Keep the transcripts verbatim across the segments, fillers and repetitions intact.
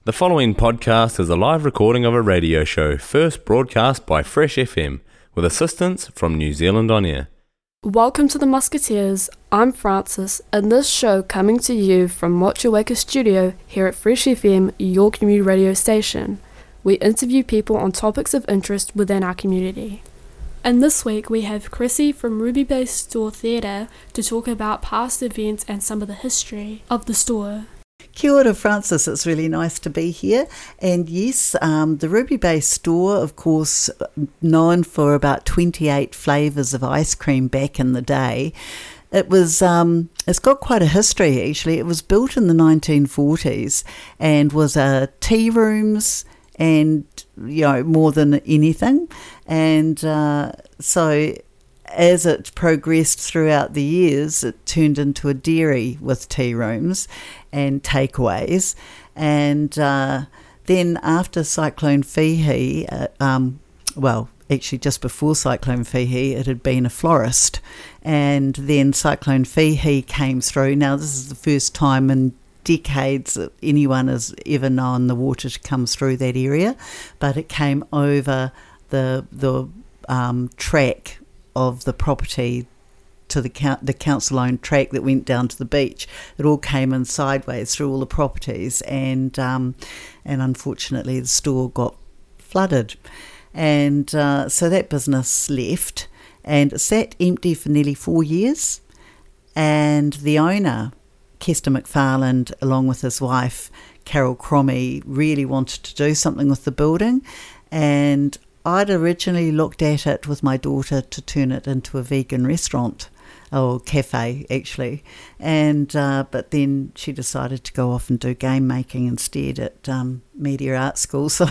The following podcast is a live recording of a radio show first broadcast by Fresh F M with assistance from New Zealand On Air. Welcome to the Musketeers. I'm Francis, and this show coming to you from Motueka Studio here at Fresh F M, your community radio station. We interview people on topics of interest within our community. And this week we have Chrissy from Ruby Bay Store Theatre to talk about past events and some of the history of the store. Kia ora, Francis. It's really nice to be here. And yes, um, the Ruby Bay Store, of course, known for about twenty-eight flavours of ice cream back in the day. It was, um, it's got quite a history actually. It was built in the nineteen forties and was a tea rooms and, you know, more than anything. And uh, so as it progressed throughout the years, it turned into a dairy with tea rooms and takeaways. And uh, then after Cyclone Fihi, uh, um, well, actually just before Cyclone Fihi, it had been a florist. And then Cyclone Fihi came through. Now, this is the first time in decades that anyone has ever known the water to come through that area, but it came over the the um, track of the property to the count, the council-owned track that went down to the beach. It all came in sideways through all the properties, and um, and unfortunately the store got flooded, and uh, so that business left, and it sat empty for nearly four years. And the owner, Kester McFarland, along with his wife Carol Cromie, really wanted to do something with the building, and I'd originally looked at it with my daughter to turn it into a vegan restaurant, or cafe actually, and uh, but then she decided to go off and do game making instead at um, Media Art School, so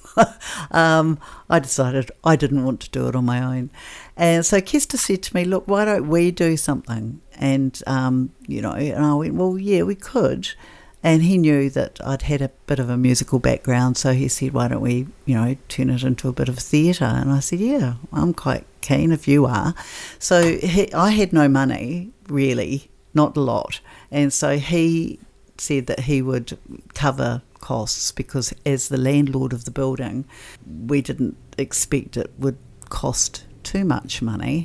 um, I decided I didn't want to do it on my own. And so Kester said to me, look, why don't we do something? And, um, you know, and I went, well, yeah, we could. And he knew that I'd had a bit of a musical background, so he said, why don't we, you know, turn it into a bit of theatre? And I said, yeah, I'm quite keen if you are. So he, I had no money, really, not a lot. And so he said that he would cover costs because as the landlord of the building, we didn't expect it would cost too much money.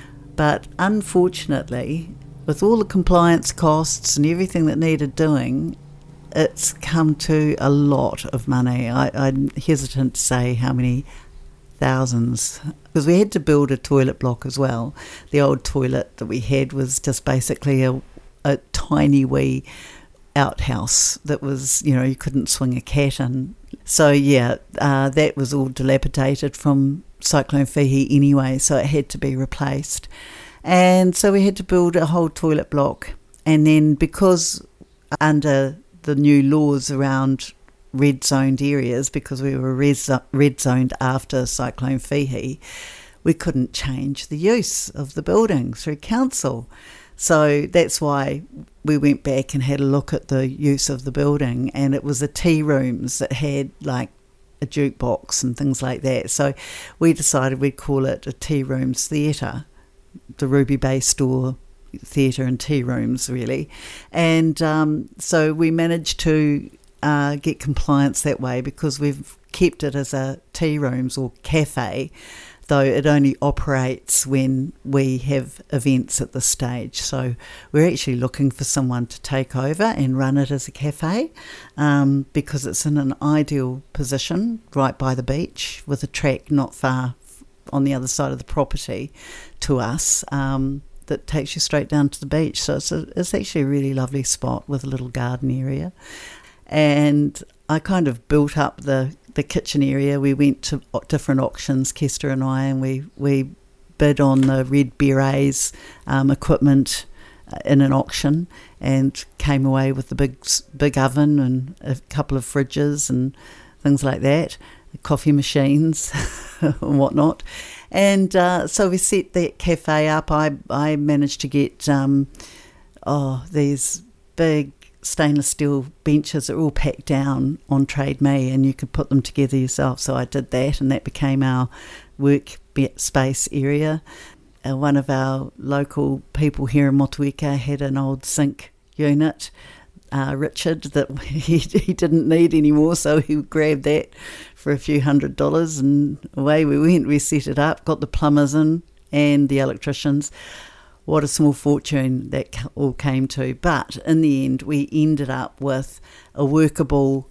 But unfortunately, with all the compliance costs and everything that needed doing, it's come to a lot of money. I, I'm hesitant to say how many thousands, because we had to build a toilet block as well. The old toilet that we had was just basically a, a tiny wee outhouse that was, you know, you couldn't swing a cat in. So yeah, uh, that was all dilapidated from Cyclone Fihi anyway, so it had to be replaced. And so we had to build a whole toilet block. And then because under the new laws around red zoned areas, because we were red zoned after Cyclone Fihi, we couldn't change the use of the building through council. So that's why we went back and had a look at the use of the building, and it was the tea rooms that had like a jukebox and things like that. So we decided we'd call it a tea rooms theatre, the Ruby Bay Store theatre and tea rooms really. And um, so we managed to uh, get compliance that way because we've kept it as a tea rooms or cafe, though it only operates when we have events at this stage. So we're actually looking for someone to take over and run it as a cafe um, because it's in an ideal position right by the beach with a track not far on the other side of the property to us um, that takes you straight down to the beach. So it's, a, it's actually a really lovely spot with a little garden area. And I kind of built up the, the kitchen area. We went to different auctions, Kester and I, and we, we bid on the Red Berets um, equipment in an auction and came away with the big, big oven and a couple of fridges and things like that, coffee machines and whatnot. And uh, so we set that cafe up. I, I managed to get um, oh these big stainless steel benches that are all packed down on Trade Me, and you could put them together yourself. So I did that, and that became our work space area. Uh, one of our local people here in Motueka had an old sink unit uh, Richard that he, he didn't need anymore, so he grabbed that for a few hundred dollars, and away we went. We set it up, got the plumbers in and the electricians. What a small fortune that all came to. But in the end, we ended up with a workable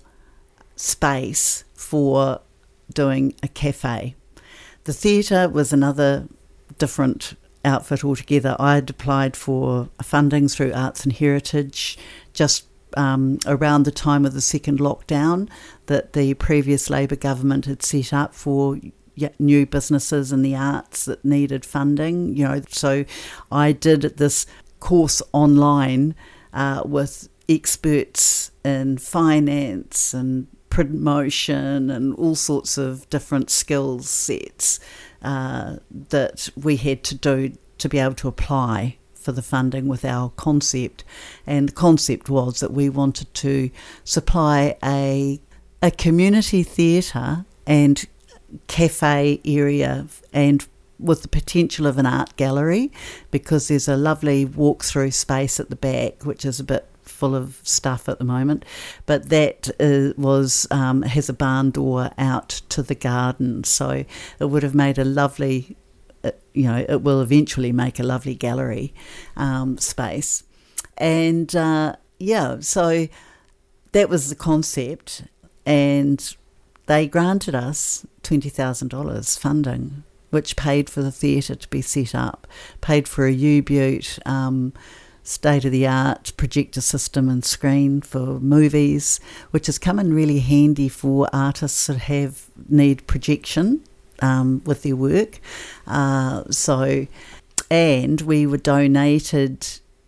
space for doing a cafe. The theatre was another different outfit altogether. I had applied for funding through Arts and Heritage just um, around the time of the second lockdown that the previous Labour government had set up for new businesses in the arts that needed funding. You know, so I did this course online uh, with experts in finance and promotion and all sorts of different skills sets uh, that we had to do to be able to apply for the funding with our concept. And the concept was that we wanted to supply a a community theatre and cafe area, and with the potential of an art gallery, because there's a lovely walk-through space at the back which is a bit full of stuff at the moment, but that uh, was um, has a barn door out to the garden, so it would have made a lovely uh, you know it will eventually make a lovely gallery um, space. And uh, yeah so that was the concept, and they granted us twenty thousand dollars funding, which paid for the theatre to be set up, paid for a U-Butte, um, state-of-the-art projector system and screen for movies, which has come in really handy for artists that have need projection um, with their work. Uh, so, and we were donated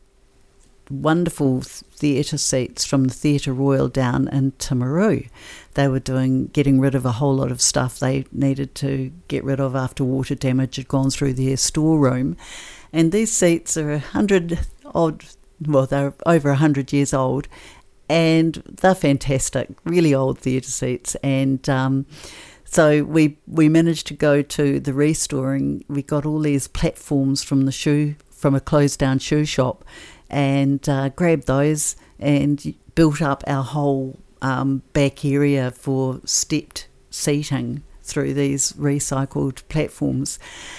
wonderful theatre seats from the Theatre Royal down in Timaru. They were doing getting rid of a whole lot of stuff they needed to get rid of after water damage had gone through their storeroom. And these seats are a hundred odd, well, they're over a hundred years old, and they're fantastic, really old theatre seats. And um, so we we managed to go to the restoring. We got all these platforms from the shoe from a closed down shoe shop, and uh, grabbed those and built up our whole um, back area for stepped seating through these recycled platforms.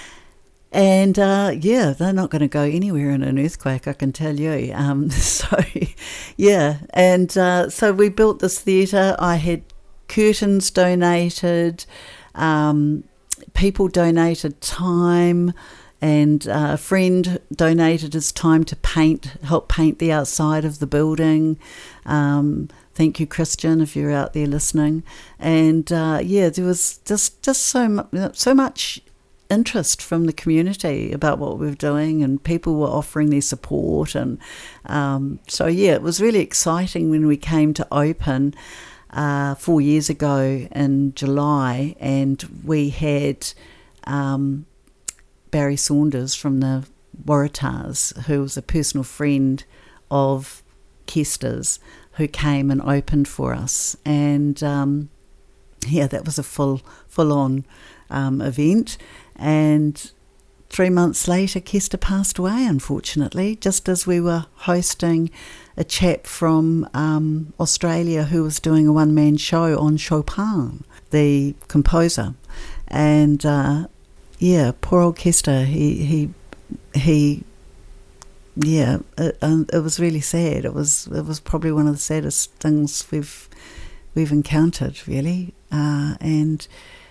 And uh, yeah, they're not going to go anywhere in an earthquake, I can tell you. Um, so yeah, and uh, so we built this theatre. I had curtains donated, um, people donated time, and uh, a friend donated his time to paint, help paint the outside of the building. Um, thank you, Christian, if you're out there listening. And uh, yeah, there was just just so mu- so much interest from the community about what we were doing, and people were offering their support. And um, so yeah, it was really exciting when we came to open uh, four years ago in July, and we had Um, Barry Saunders from the Waratahs, who was a personal friend of Kester's, who came and opened for us. And um, yeah, that was a full, full-on um, event. And three months later, Kester passed away, unfortunately, just as we were hosting a chap from um, Australia who was doing a one-man show on Chopin, the composer. And uh, yeah, poor old Kester, he, he, he, yeah, it, um, it was really sad. It was, it was probably one of the saddest things we've, we've encountered, really. Uh, and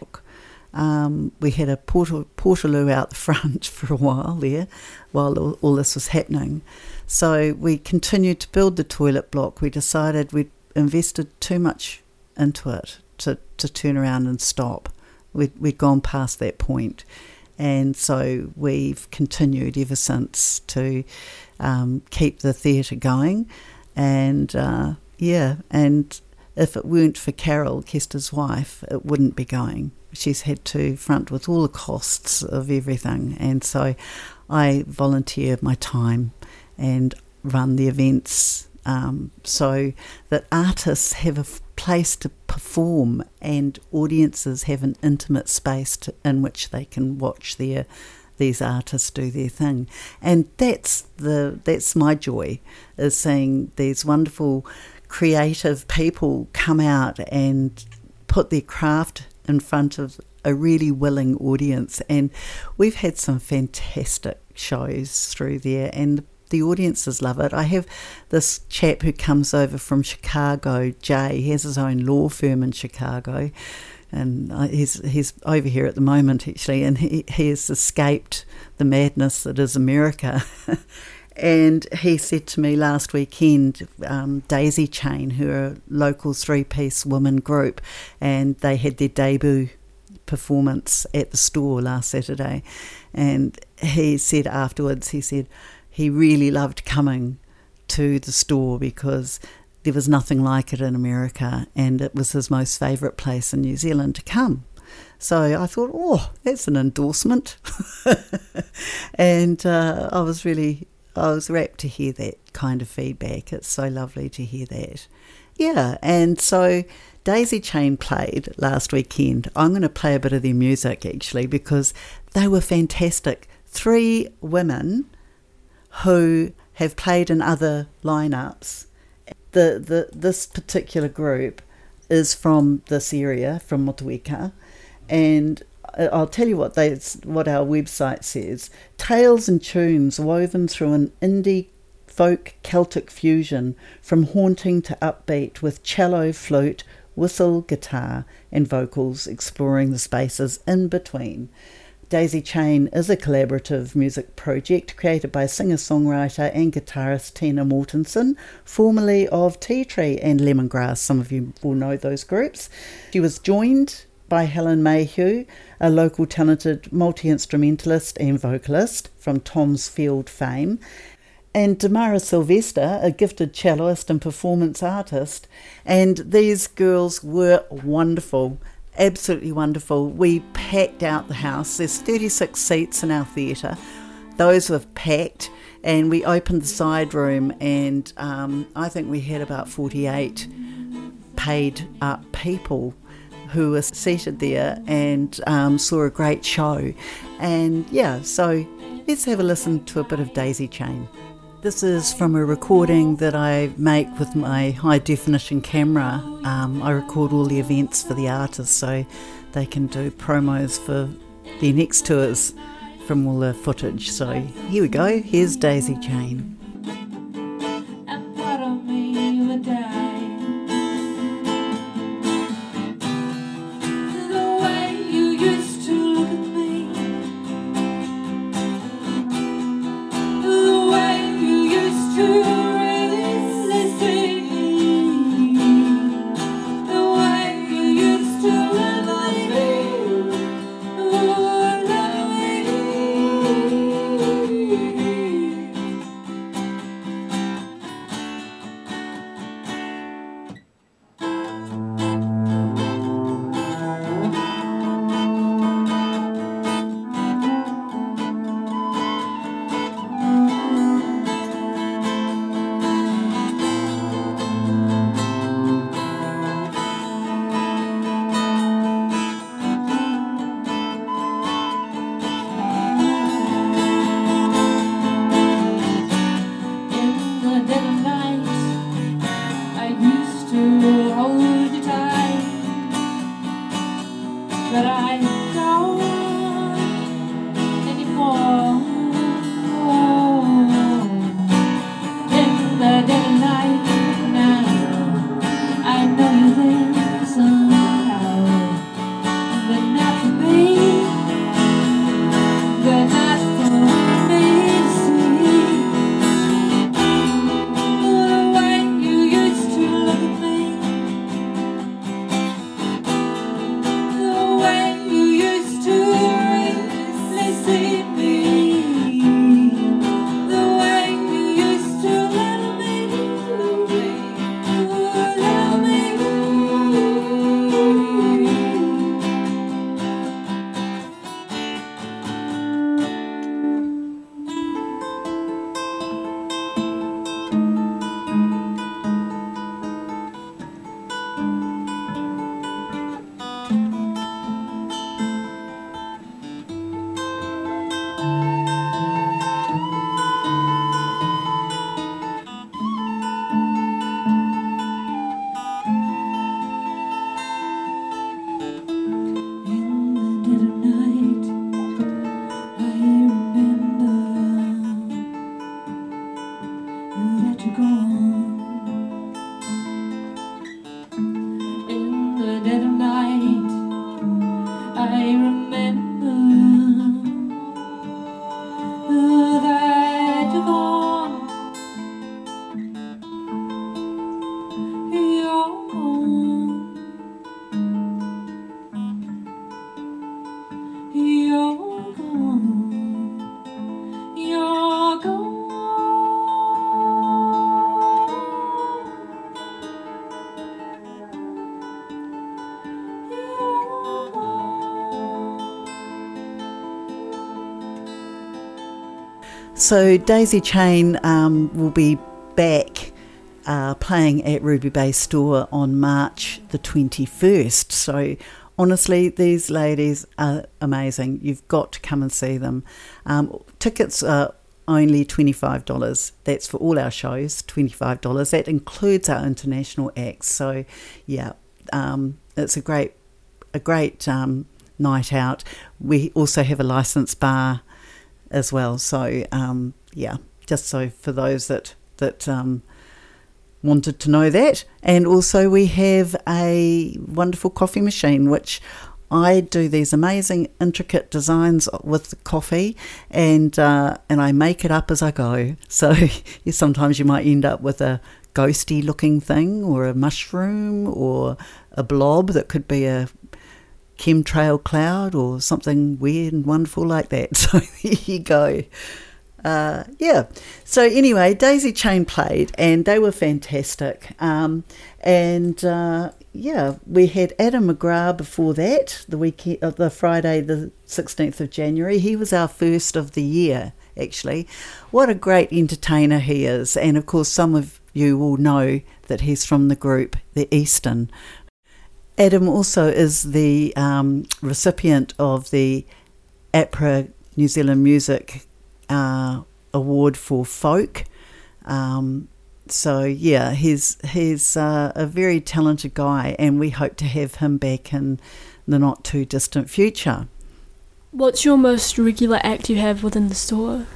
um, we had a portal, portaloo out the front for a while there, while all, all this was happening. So we continued to build the toilet block. We decided we'd invested too much into it to, to turn around and stop. We'd, we'd gone past that point, and so we've continued ever since to um, keep the theatre going. And uh, yeah, and if it weren't for Carol, Kester's wife, it wouldn't be going. She's had to front with all the costs of everything, and so I volunteer my time and run the events um, so that artists have a f- place to perform and audiences have an intimate space to, in which they can watch their these artists do their thing. And that's the that's my joy, is seeing these wonderful creative people come out and put their craft in front of a really willing audience. And we've had some fantastic shows through there, and the audiences love it. I have this chap who comes over from Chicago, Jay. He has his own law firm in Chicago, and he's he's over here at the moment actually, and he, he has escaped the madness that is America. And he said to me last weekend, um, Daisy Chain, who are a local three-piece women group, and they had their debut performance at the store last Saturday, and he said afterwards, he said he really loved coming to the store because there was nothing like it in America, and it was his most favourite place in New Zealand to come. So I thought, oh, that's an endorsement. And uh, I was really, I was rapt to hear that kind of feedback. It's so lovely to hear that. Yeah, and so Daisy Chain played last weekend. I'm going to play a bit of their music actually, because they were fantastic. Three women who have played in other lineups. The, the this particular group is from this area, from Motueka, and I'll tell you what they what our website says. Tales and tunes woven through an indie folk Celtic fusion, from haunting to upbeat, with cello, flute, whistle, guitar and vocals exploring the spaces in between. Daisy Chain is a collaborative music project created by singer-songwriter and guitarist Tina Mortensen, formerly of Tea Tree and Lemongrass. Some of you will know those groups. She was joined by Helen Mayhew, a local talented multi-instrumentalist and vocalist from Tom's Field fame, and Damara Sylvester, a gifted celloist and performance artist. And these girls were wonderful. Absolutely wonderful. We packed out the house. There's thirty-six seats in our theatre. Those were packed, and we opened the side room, and um, I think we had about forty-eight paid up people who were seated there and um, saw a great show. And yeah, so let's have a listen to a bit of Daisy Chain. This is from a recording that I make with my high definition camera. Um, I record all the events for the artists so they can do promos for their next tours from all the footage. So here we go, here's Daisy Chain. And part of me would die. The way you used to look at me, the way you used to really see, the way you used to love me, oh, love me. In the dead of night, I used to hold you tight, but I don't anymore. In the dead of night now, I know you're there somehow, but not for me, but not for me to see. The way you used to look at me, the way you So Daisy Chain um, will be back uh, playing at Ruby Bay Store on March the twenty-first. So honestly, these ladies are amazing. You've got to come and see them. Um, tickets are only twenty-five dollars. That's for all our shows, twenty-five dollars. That includes our international acts. So yeah, um, it's a great, a great um, night out. We also have a licensed bar as well. So um, yeah, just so for those that that um, wanted to know that. And also we have a wonderful coffee machine, which I do these amazing intricate designs with the coffee, and uh, and I make it up as I go. So you, sometimes you might end up with a ghosty looking thing, or a mushroom, or a blob that could be a chemtrail cloud, or something weird and wonderful like that. So there you go. Uh, yeah. So anyway, Daisy Chain played, and they were fantastic. Um, and uh, yeah, we had Adam McGrath before that, the weekend, uh, the Friday, the sixteenth of January. He was our first of the year, actually. What a great entertainer he is. And of course, some of you will know that he's from the group, the Eastern. Adam also is the um, recipient of the APRA New Zealand Music uh, Award for Folk. Um, so yeah, he's he's uh, a very talented guy, and we hope to have him back in the not too distant future. What's your most regular act you have within the store?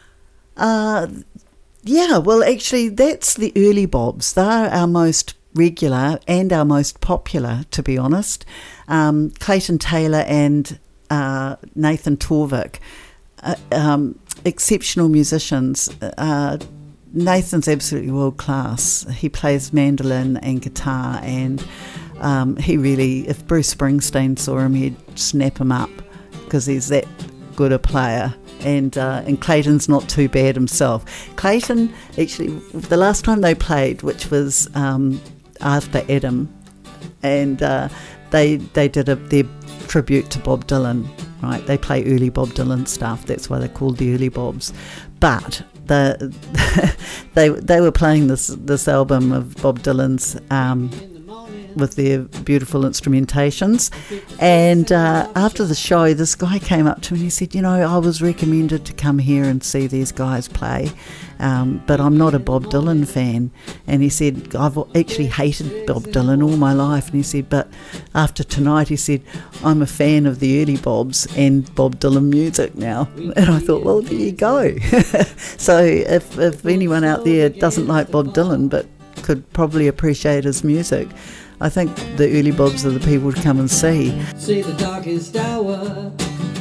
Uh, yeah, well actually that's the Early Bobs. They're our most regular and our most popular, to be honest. Um, Clayton Taylor and uh, Nathan Torvik, uh, um, exceptional musicians. Uh, Nathan's absolutely world class. He plays mandolin and guitar, and um, he really, if Bruce Springsteen saw him, he'd snap him up because he's that good a player. And uh, and Clayton's not too bad himself. Clayton, actually, the last time they played, which was um, after Adam, and uh, they they did a, their tribute to Bob Dylan, right? They play early Bob Dylan stuff. That's why they're called the Early Bobs. But the they they were playing this this album of Bob Dylan's um, with their beautiful instrumentations, and uh, after the show, this guy came up to me and he said, you know, I was recommended to come here and see these guys play, um, but I'm not a Bob Dylan fan. And he said, I've actually hated Bob Dylan all my life. And he said, but after tonight, he said, I'm a fan of the Early Bobs and Bob Dylan music now. And I thought, well, there you go. So if, if anyone out there doesn't like Bob Dylan but could probably appreciate his music, I think the Early Bobs are the people to come and see. See, the darkest hour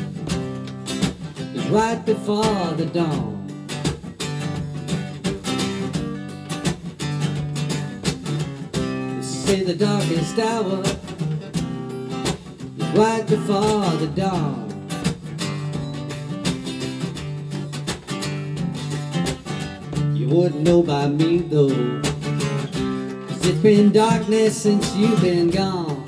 is right before the dawn. See, the darkest hour is right before the dawn. You wouldn't know by me though, it's been darkness since you've been gone.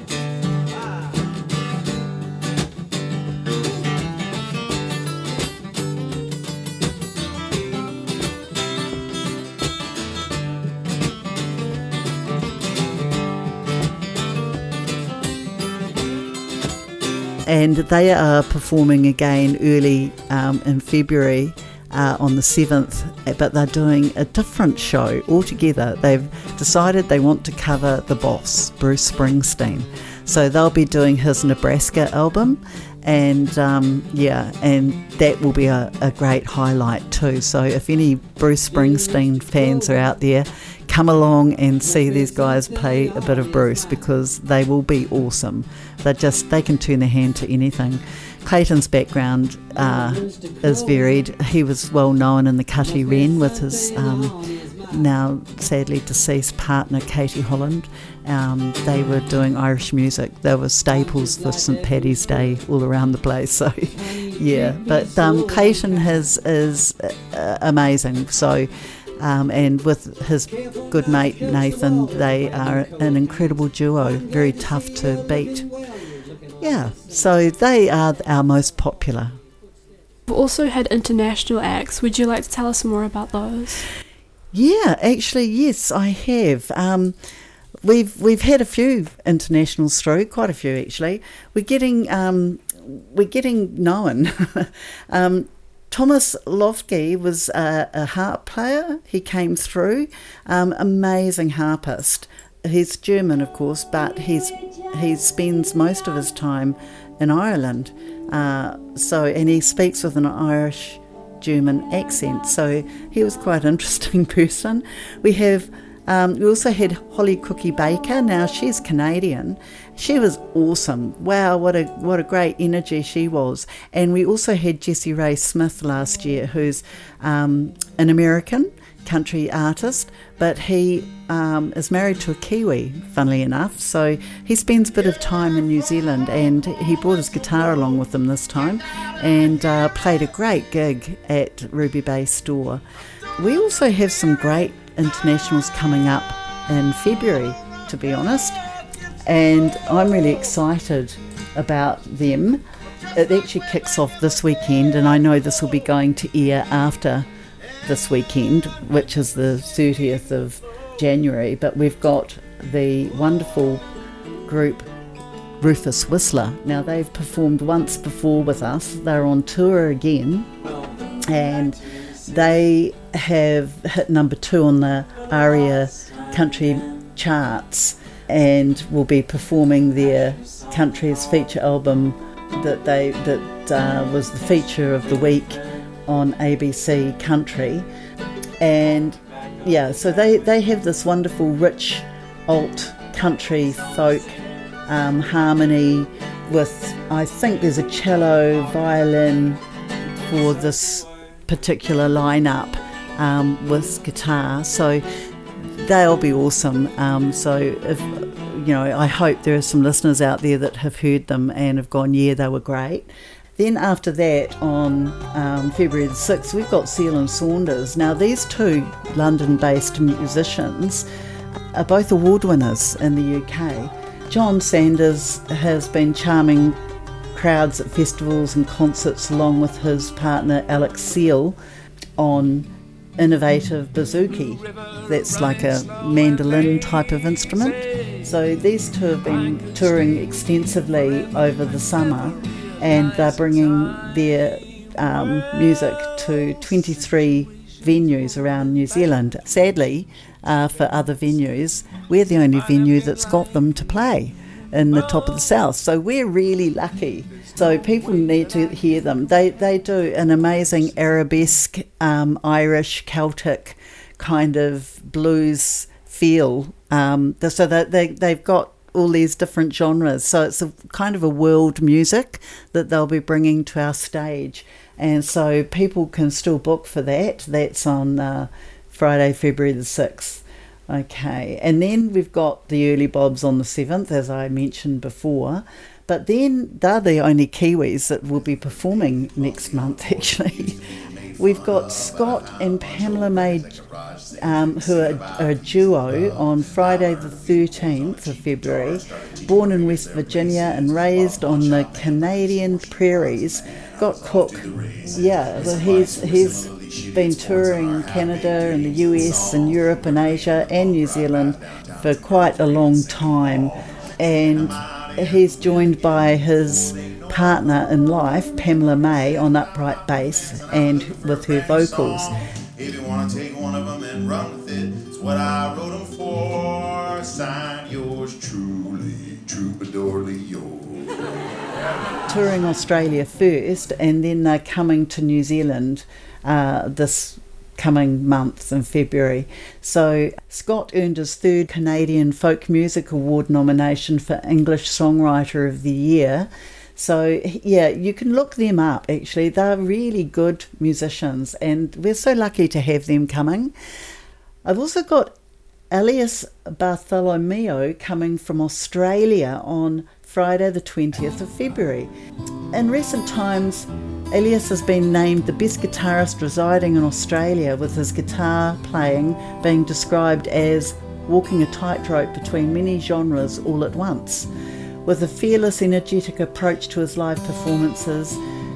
And they are performing again early um, in February. Uh, on the seventh, but they're doing a different show altogether. They've decided they want to cover the boss, Bruce Springsteen. So they'll be doing his Nebraska album, and um, yeah, and that will be a, a great highlight too. So if any Bruce Springsteen fans are out there, come along and see these guys play a bit of Bruce, because they will be awesome. They just they can turn their hand to anything. Clayton's background uh, is varied. He was well known in the Cutty Wren with his um, now sadly deceased partner Katie Holland. Um, they were doing Irish music. They were staples for Saint Paddy's Day all around the place. So yeah, but um, Clayton has is uh, amazing. So um, and with his good mate Nathan, they are an incredible duo. Very tough to beat. Yeah, so they are our most popular. We've also had international acts. Would you like to tell us more about those? Yeah, actually, yes, I have. Um, we've we've had a few internationals through, quite a few actually. We're getting um, we're getting known. um, Thomas Lofke was a, a harp player. He came through, um, amazing harpist. He's German, of course, but he's he spends most of his time in Ireland. Uh, so, and he speaks with an Irish German accent, so he was quite an interesting person. We have um, we also had Holly Cookie Baker. Now she's Canadian. She was awesome. Wow, what a what a great energy she was. And we also had Jessie Ray Smith last year, who's um, an American country artist, but he um, is married to a Kiwi, funnily enough, so he spends a bit of time in New Zealand, and he brought his guitar along with him this time and uh, played a great gig at Ruby Bay Store. We also have some great internationals coming up in February, to be honest, and I'm really excited about them. It actually kicks off this weekend, and I know this will be going to air after this weekend, which is the thirtieth of January, but we've got the wonderful group Rufus Whistler. Now, they've performed once before with us. They're on tour again, and they have hit number two on the ARIA country charts, and will be performing their country's feature album that they that uh, was the feature of the week on A B C Country. And yeah, so they, they have this wonderful rich alt country folk um, harmony with, I think there's a cello, violin for this particular lineup um, with guitar, so they'll be awesome. Um, so if you know, I hope there are some listeners out there that have heard them and have gone, yeah, they were great. Then after that, on um, February the sixth, we've got Seal and Saunders. Now, these two London-based musicians are both award winners in the U K. John Sanders has been charming crowds at festivals and concerts along with his partner Alex Seal on innovative bouzouki. That's like a mandolin type of instrument. So these two have been touring extensively over the summer, and they're bringing their um, music to twenty-three venues around New Zealand. Sadly, uh, for other venues, we're the only venue that's got them to play in the top of the south. So we're really lucky. So people need to hear them. They they do an amazing arabesque, um, Irish, Celtic kind of blues feel. Um, so that they, they've got all these different genres, so it's a kind of a world music that they'll be bringing to our stage, and so people can still book for that. That's on uh, Friday, February the sixth. Okay, and then we've got the Early Bobs on the seventh, as I mentioned before, but then they're the only Kiwis that will be performing next month actually. We've got Scott and Pamela May, um, who are, are a duo, on Friday the thirteenth of February, born in West Virginia and raised on the Canadian prairies. Scott Cook, yeah, well, he's, he's been touring Canada and the U S and Europe and Asia and New Zealand for quite a long time, and he's joined by his partner in life, Pamela May, on upright bass and with her vocals. If you want to take one of them and run with it, it's what I wrote them for. Sign yours truly, Troubadour Leo. Touring Australia first, and then they're coming to New Zealand uh, this coming month in February. So Scott earned his third Canadian Folk Music Award nomination for English Songwriter of the Year. So yeah, you can look them up actually. They're really good musicians, and we're so lucky to have them coming. I've also got Elias Bartholomew coming from Australia on Friday the twentieth of February. In recent times, Elias has been named the best guitarist residing in Australia, with his guitar playing being described as walking a tightrope between many genres all at once. With a fearless, energetic approach to his live performances,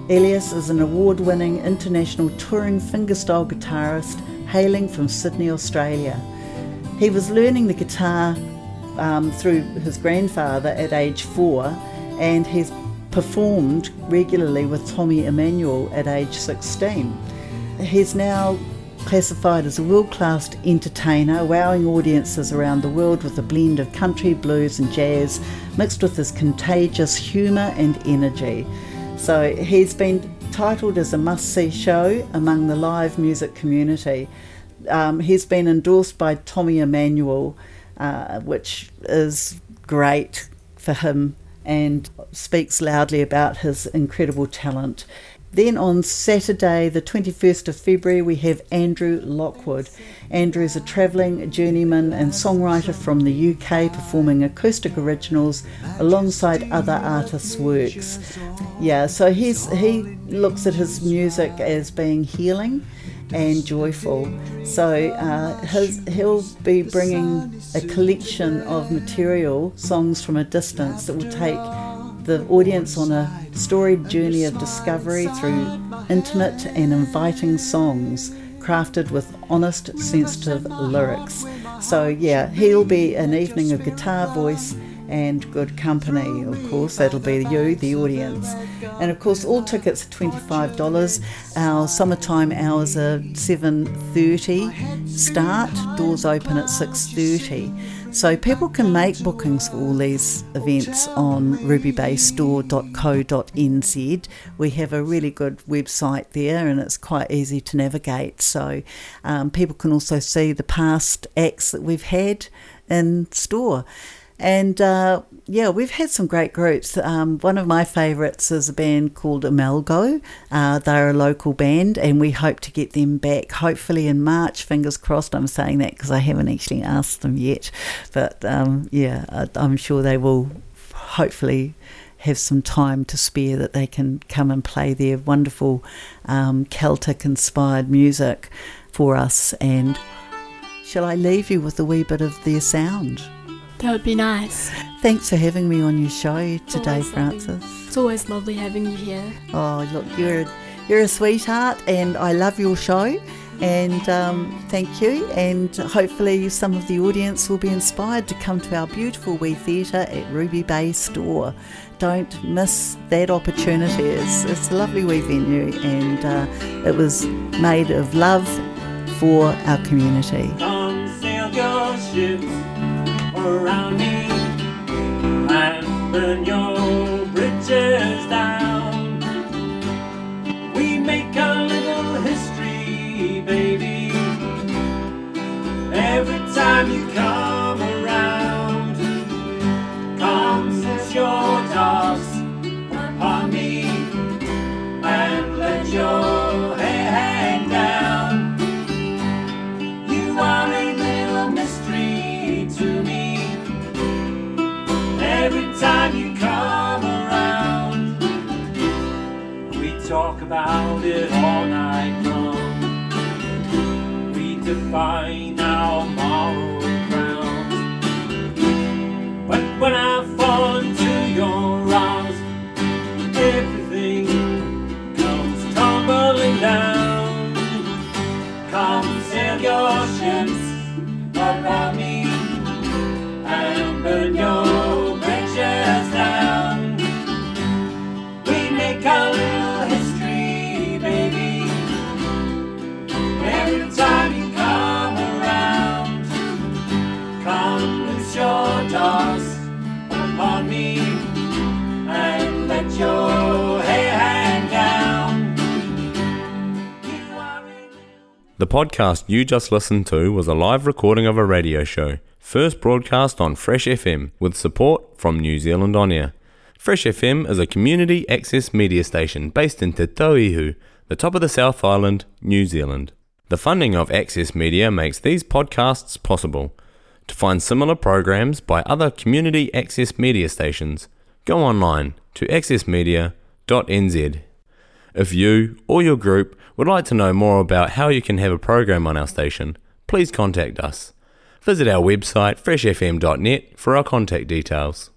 Elias is an award-winning international touring fingerstyle guitarist hailing from Sydney, Australia. He was learning the guitar um, through his grandfather at age four, and he's performed regularly with Tommy Emmanuel at age sixteen. He's now classified as a world-class entertainer, wowing audiences around the world with a blend of country, blues and jazz, mixed with his contagious humour and energy. So he's been titled as a must-see show among the live music community. Um, he's been endorsed by Tommy Emmanuel, uh, which is great for him and speaks loudly about his incredible talent. Then on Saturday, the twenty-first of February, we have Andrew Lockwood. Andrew's a travelling journeyman and songwriter from the U K, performing acoustic originals alongside other artists' works. Yeah, so he's he looks at his music as being healing and joyful. So uh, his, he'll be bringing a collection of material, songs from a distance, that will take the audience on a storied journey of discovery through intimate and inviting songs crafted with honest, sensitive lyrics. So yeah, he'll be an evening of guitar, voice and good company. Of course, that'll be you, the audience. And of course, all tickets are twenty-five dollars. Our summertime hours are seven thirty start, doors open at six thirty. So people can make bookings for all these events on ruby bay store dot co dot n z. We have a really good website there and it's quite easy to navigate. So um, people can also see the past acts that we've had in store. And uh, yeah, we've had some great groups. Um, one of my favourites is a band called Amalgo. Uh, they're a local band and we hope to get them back hopefully in March. Fingers crossed. I'm saying that because I haven't actually asked them yet. But um, yeah, I, I'm sure they will hopefully have some time to spare that they can come and play their wonderful um, Celtic-inspired music for us. And shall I leave you with a wee bit of their sound? That would be nice. Thanks for having me on your show today, Always Frances. lovely. It's always lovely having you here. Oh, look, you're a, you're a sweetheart and I love your show. And um, thank you. And hopefully some of the audience will be inspired to come to our beautiful wee theatre at Ruby Bay Store. Don't miss that opportunity. It's, it's a lovely wee venue and uh, it was made of love for our community. Come sail your ships around me and burn your bridges down. We make a little history, baby, every time you come around. Come sit your dogs upon me and let your hair hang down. You are a little mystery to me every time you come around. We talk about it all night long. We define our moral ground. But when I fall into your arms, everything comes tumbling down. Come sail your ships upon me and burn your bridges down. We make a little history, baby, every time you come around. Come loose your dogs upon me and let your hair hang down. You are a The podcast you just listened to was a live recording of a radio show, first broadcast on Fresh F M with support from New Zealand On Air. Fresh F M is a community access media station based in Te Tauihu, the top of the South Island, New Zealand. The funding of Access Media makes these podcasts possible. To find similar programs by other community access media stations, go online to access media dot n z. If you or your group would like to know more about how you can have a program on our station, please contact us. Visit our website fresh f m dot net for our contact details.